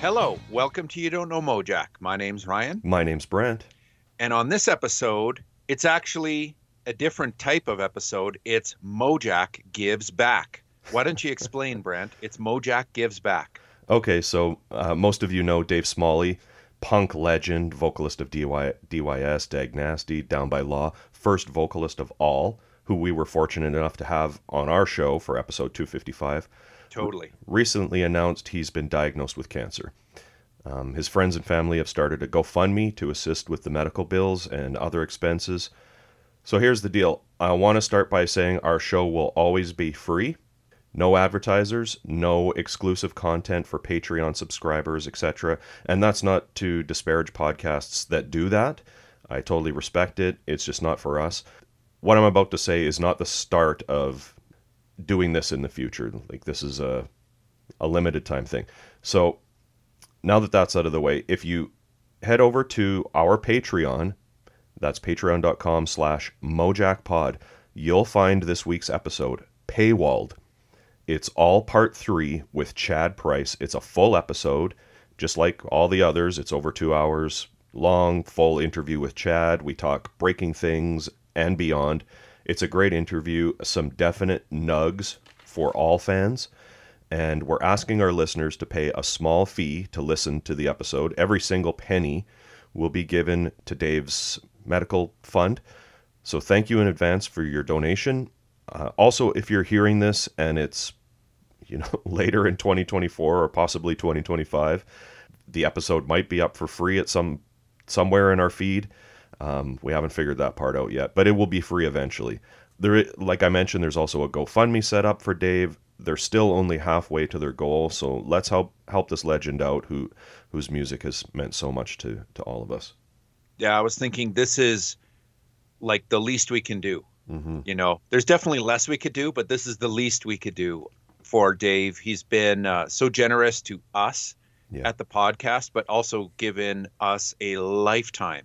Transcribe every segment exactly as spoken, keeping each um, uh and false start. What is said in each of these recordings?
Hello, welcome to You Don't Know Mojack. My name's Ryan. My name's Brent. And on this episode, it's actually a different type of episode. It's Mojack Gives Back. Why don't you explain, Brent? It's Mojack Gives Back. Okay, so uh, most of you know Dave Smalley, punk legend, vocalist of D Y, D Y S, Dag Nasty, Down by Law, first vocalist of all, who we were fortunate enough to have on our show for episode two fifty-five. Totally. Recently announced he's been diagnosed with cancer. Um, his friends and family have started a GoFundMe to assist with the medical bills and other expenses. So here's the deal. I want to start by saying our show will always be free. No advertisers, no exclusive content for Patreon subscribers, et cetera. And that's not to disparage podcasts that do that. I totally respect it. It's just not for us. What I'm about to say is not the start of doing this in the future. Like, this is a a limited time thing. So now that that's out of the way, if you head over to our Patreon, that's patreon.com slash mojackpod, you'll find this week's episode paywalled. It's all part three with Chad Price. It's a full episode, just like all the others. It's over two hours long, full interview with Chad. We talk breaking things and beyond. It's a great interview, some definite nugs for all fans, and we're asking our listeners to pay a small fee to listen to the episode. Every single penny will be given to Dave's medical fund, so thank you in advance for your donation. Uh, also, if you're hearing this and it's, you know, later in twenty twenty-four or possibly twenty twenty-five, the episode might be up for free at some somewhere in our feed. Um, we haven't figured that part out yet, but it will be free eventually. There, like I mentioned, there's also a GoFundMe set up for Dave. They're still only halfway to their goal, so let's help help this legend out who whose music has meant so much to, to all of us. Yeah, I was thinking this is like the least we can do. Mm-hmm. You know, there's definitely less we could do, but this is the least we could do for Dave. He's been uh, so generous to us Yeah. at the podcast, but also given us a lifetime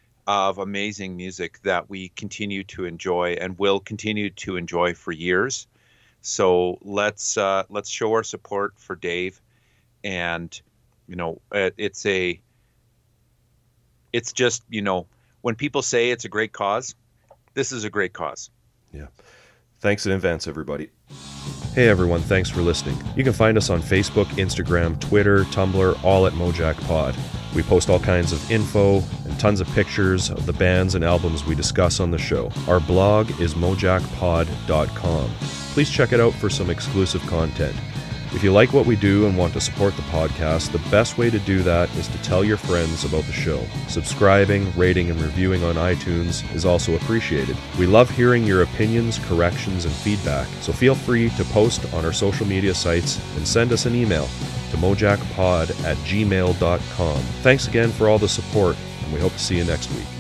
of amazing music that we continue to enjoy and will continue to enjoy for years. So let's uh, let's show our support for Dave, and you know it, it's a it's just you know when people say it's a great cause, this is a great cause. Yeah. Thanks in advance, everybody. Hey everyone, thanks for listening. You can find us on Facebook, Instagram, Twitter, Tumblr, all at Mojack Pod. We post all kinds of info and tons of pictures of the bands and albums we discuss on the show. Our blog is mojack pod dot com. Please check it out for some exclusive content. If you like what we do and want to support the podcast, the best way to do that is to tell your friends about the show. Subscribing, rating, and reviewing on iTunes is also appreciated. We love hearing your opinions, corrections, and feedback, so feel free to post on our social media sites and send us an email to mojackpod at gmail dot com. Thanks again for all the support, and we hope to see you next week.